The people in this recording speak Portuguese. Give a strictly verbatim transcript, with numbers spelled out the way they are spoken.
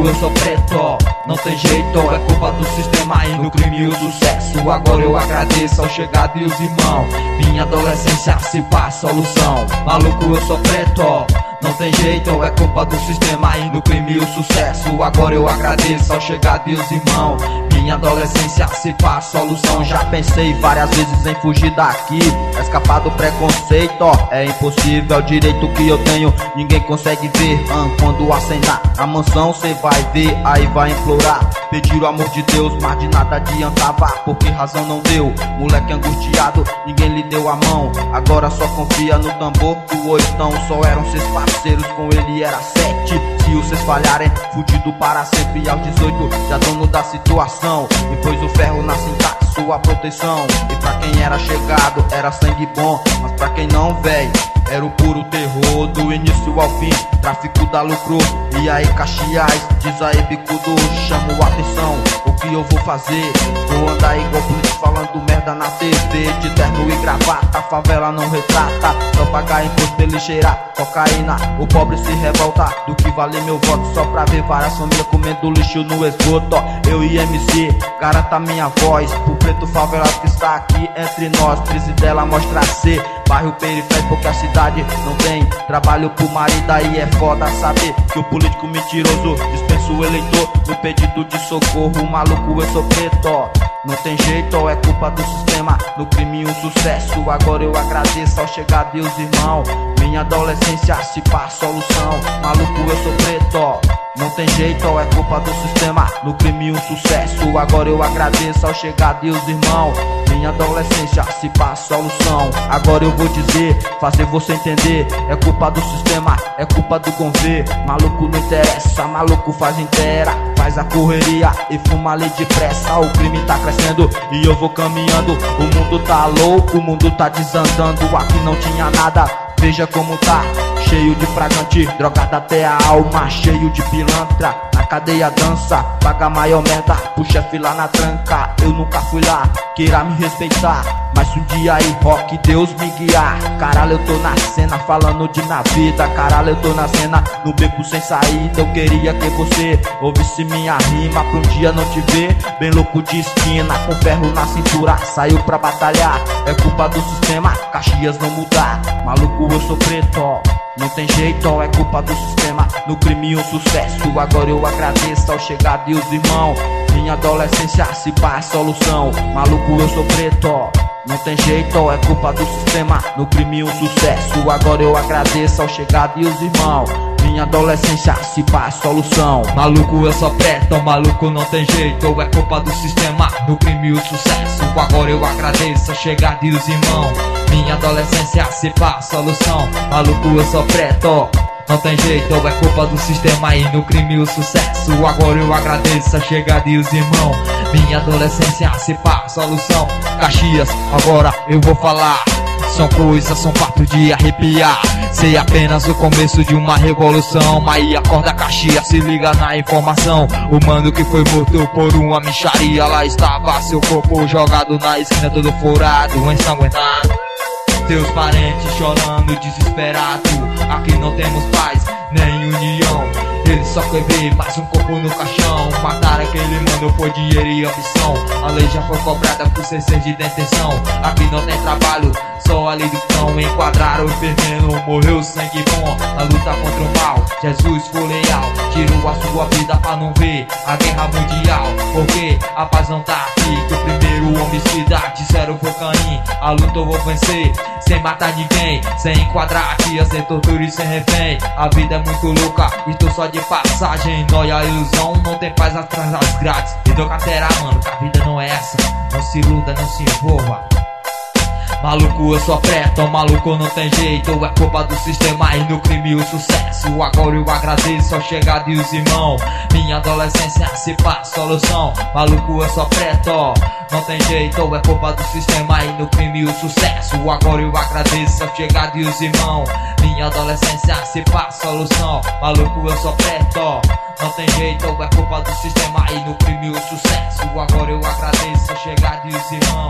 Maluco, eu sou preto, não tem jeito, é culpa do sistema e do crime e o sucesso. Agora eu agradeço ao chegado e os irmãos, minha adolescência se faz solução. Maluco, eu sou preto, não tem jeito, é culpa do sistema e do crime e o sucesso. Agora eu agradeço ao chegado e os irmãos, minha adolescência se faz solução. Já pensei várias vezes em fugir daqui, escapar do preconceito, ó, é impossível, é o direito que eu tenho, ninguém consegue ver. hum, Quando acenar a mansão cê vai ver, aí vai implorar, pedir o amor de Deus, mas de nada adiantava, porque razão não deu. Moleque angustiado, ninguém lhe deu a mão, agora só confia no tambor do oitão. Só eram seis parceiros, com ele era sete. Se os seis falharem, fudido para sempre. Aos dezoito, já dono da situação, e pôs o ferro na cinta, sua proteção. E pra quem era chegado, era sangue bom, mas pra quem não, véi, era o puro terror. Do início ao fim, tráfico dá lucro. E aí Caxias, diz aí bicudo, chamo a atenção, o que eu vou fazer? Vou andar igual político falando merda na T V, de terno e gravata, a favela não retrata. Só pagar imposto pra ele cheirar cocaína, o pobre se revolta, do que vale meu voto. Só pra ver várias famílias comendo lixo no esgoto. Eu e M C, garanta minha voz, o preto favelado que está aqui entre nós. Crise dela mostra ser bairro periférico, porque a cidade não tem trabalho pro marido. Aí é foda saber que o político mentiroso dispensa o eleitor no pedido de socorro. Maluco, eu sou preto, não tem jeito, é culpa do sistema, no crime um sucesso. Agora eu agradeço ao chegado e os irmãos, minha adolescência se faz solução. Maluco, eu sou preto, não tem jeito, é culpa do sistema, no crime um sucesso. Agora eu agradeço ao chegado e os irmãos, minha adolescência se faz solução. Agora eu vou dizer, fazer você entender, é culpa do sistema, é culpa do governo. Maluco não interessa, maluco faz inteira, faz a correria e fuma ali depressa. O crime tá crescendo e eu vou caminhando, o mundo tá louco, o mundo tá desandando. Aqui não tinha nada, veja como tá, cheio de fragante, drogada até a alma, cheio de pilantra, na cadeia dança, paga maior merda, pro chefe lá na tranca. Eu nunca fui lá, queira me respeitar, mas se um dia aí rock Deus me guiar. Caralho, eu tô na cena, falando de na vida. Caralho, eu tô na cena, no beco sem saída. Eu queria que você ouvisse minha rima, pra um dia não te ver bem louco de esquina, com ferro na cintura, saiu pra batalhar. É culpa do sistema, Caxias não mudar. Maluco, eu sou preto, não tem jeito, é culpa do sistema, no crime um sucesso. Agora eu agradeço ao chegado e os irmãos, minha adolescência se faz solução. Maluco, eu sou preto, não tem jeito, é culpa do sistema, no crime um sucesso. Agora eu agradeço ao chegado e os irmãos, minha adolescência se faz solução. Maluco, eu sou preto, maluco não tem jeito, é culpa do sistema, no crime o sucesso. Agora eu agradeço ao chegado e os irmãos, minha adolescência se faz solução. Maluco, eu sou preto, não tem jeito, é culpa do sistema e no crime o sucesso. Agora eu agradeço a chegada e os irmãos, minha adolescência se faz solução. Caxias, agora eu vou falar, são coisas, são fatos de arrepiar. Sei apenas o começo de uma revolução, mas acorda Caxias, se liga na informação. O mano que foi morto por uma micharia, lá estava seu corpo jogado na esquina, todo furado, ensanguentado. Seus parentes chorando, desesperado. Aqui não temos paz, nem união. Ele só quer ver mais um corpo no caixão. Mataram aquele mano por dinheiro e ambição. A lei já foi cobrada por seis meses de detenção. Aqui não tem trabalho, só a lei do cão. Enquadraram o enfermeiro, morreu sangue bom na luta contra o mal. Jesus foi leal, tirou a sua vida pra não ver a guerra mundial. Porque a paz não tá aqui, que o primeiro homicida disseram foi Caim. A luta eu vou vencer, sem matar ninguém, sem enquadrar aqui, sem tortura e sem refém. A vida é muito louca, estou só de passagem. Nóia, ilusão, não tem paz atrás das grades. E do carteira, mano, que a vida não é essa. Não se iluda, não se envolva. Maluco, eu sou preto, maluco não tem jeito, é culpa do sistema e no crime o sucesso. Agora eu agradeço ao chegado e os irmãos, minha adolescência se faz solução. Maluco, eu sou preto, não tem jeito, é culpa do sistema e no crime o sucesso. Agora eu agradeço ao chegado e os irmãos, minha adolescência se faz solução. Maluco, eu sou preto, não tem jeito, é culpa do sistema e no crime o sucesso. Agora eu agradeço ao chegado e os irmãos,